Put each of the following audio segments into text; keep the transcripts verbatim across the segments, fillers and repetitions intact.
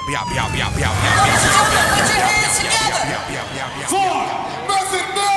yeah, yeah, yeah, yeah, yeah. Put your hands together. Four, Method Man.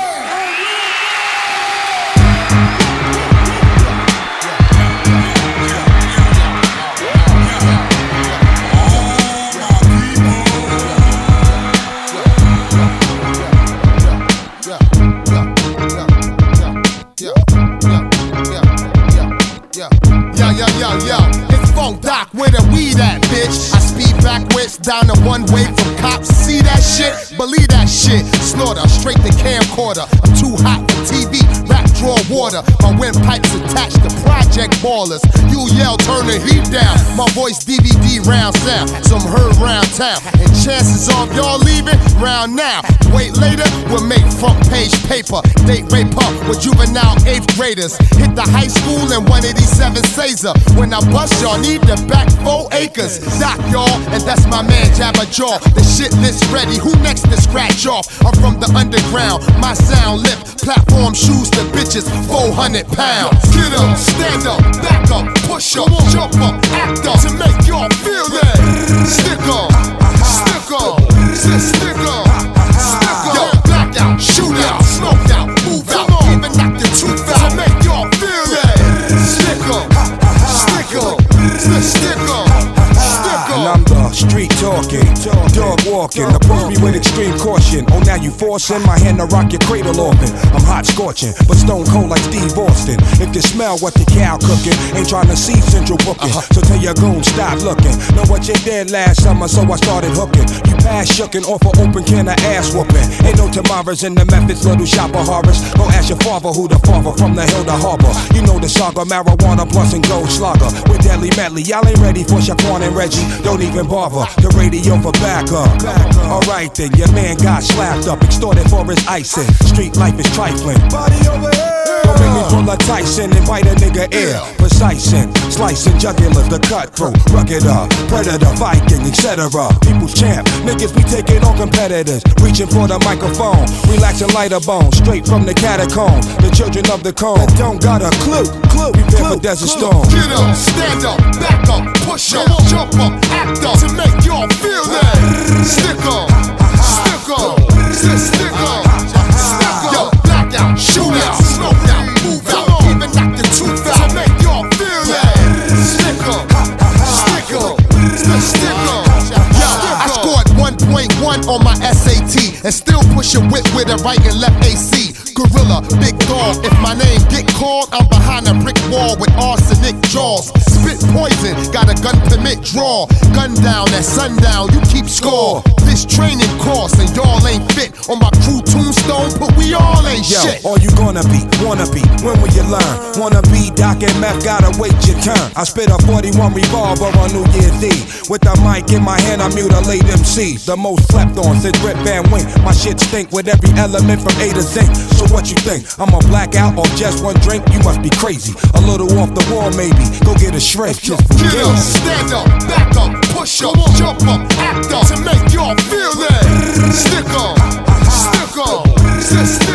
Yo, yo, yo, yo, it's Funk Doc, where the weed at, bitch? I speed backwards down the one way from cops. See that shit? Believe that shit. Slaughter, straight to camcorder. I'm too hot for T V, rap draw water. My windpipes attached to project ballers. You yell, turn the heat down. My voice D V D round sound, some heard round town. And chances of y'all leaving round now. Wait later, we'll make front page paper. Date rape up with juvenile eighth graders. Hit the high school in one eighty-seven Caesar. When I bust y'all, need the back four acres. Doc y'all, and that's my man Jabba Jaw. The shit list ready, who next to scratch off? I'm from the underground, my sound lip. Platform shoes to bitches, four hundred pounds. Get up, stand up, back up, push up, jump up, act up. To make y'all feel that. Stick up, stick up, stick up, stick up. Yo, black out, shoot out, smoke out, move out, even knock your tooth out. To make y'all feel that. Stick up, stick up, stick up, stick up. And I'm the street talking, dog walking, approach me with extreme caution. Oh, now you forcing my hand to rock your cradle open. I'm hot scorching, but stone cold like Steve Austin. If you smell what the cow cooking, ain't trying to see central booking. So tell your goon, stop looking. Know what you did last summer, so I started hooking. You pass shucking off an open can of ass whooping. Ain't no tomorrows in the methods, little shop of horrors. Go ask your father who the father from the hill to harbor. You know the saga, marijuana plus and gold slugger. With deadly medley, y'all ain't ready for Shaquan and Reggie. Don't even bother, the radio for backup. Alright then, your man got slapped up, extorted for his icing. Street life is trifling. Body over here. Don't make me pull a Tyson and bite a nigga ear. Precising, slicing jugulars, the cutthroat, rugged up, predator, Viking, et cetera. People's champ, niggas be taking on competitors, reaching for the microphone, relaxing lighter bones, straight from the catacomb. The children of the cone don't got a clue, clue. Prepare for Desert Storm. Get up, stand up, back up, push up, jump up, act up. To make y'all feel that. Stick up, stick up, stick up, stick up. Yo, black out, shoot out, smoke out, move out, even knock your tooth out. To make y'all feel that. Stick up, stick up, stick up. Yo, I scored one point one on my S A T and still push a whip with a right and left A C. Gorilla, big dog, if my name get called, I'm behind a brick wall with arsenic jaws. Spit poison, got a gun permit draw. Gun down at sundown, you keep score. This training course and y'all ain't fit on my crew tombstone, but we all ain't Yo, shit. all you gonna be, wanna be, when will you learn? Wanna be Doc and Meth, gotta wait your turn. I spit a forty-one revolver on New Year's Eve. With the mic in my hand, I mutilate M Cs. The most slept on since Rip Van Wink. My shit stink with every element from A to Z. So what you think? I'm a blackout off just one drink? You must be crazy. A little off the wall maybe. Go get a shrink. Get up, stand up, back up, push up, jump up, act up. To make y'all feel that. Stick up, stick up, stick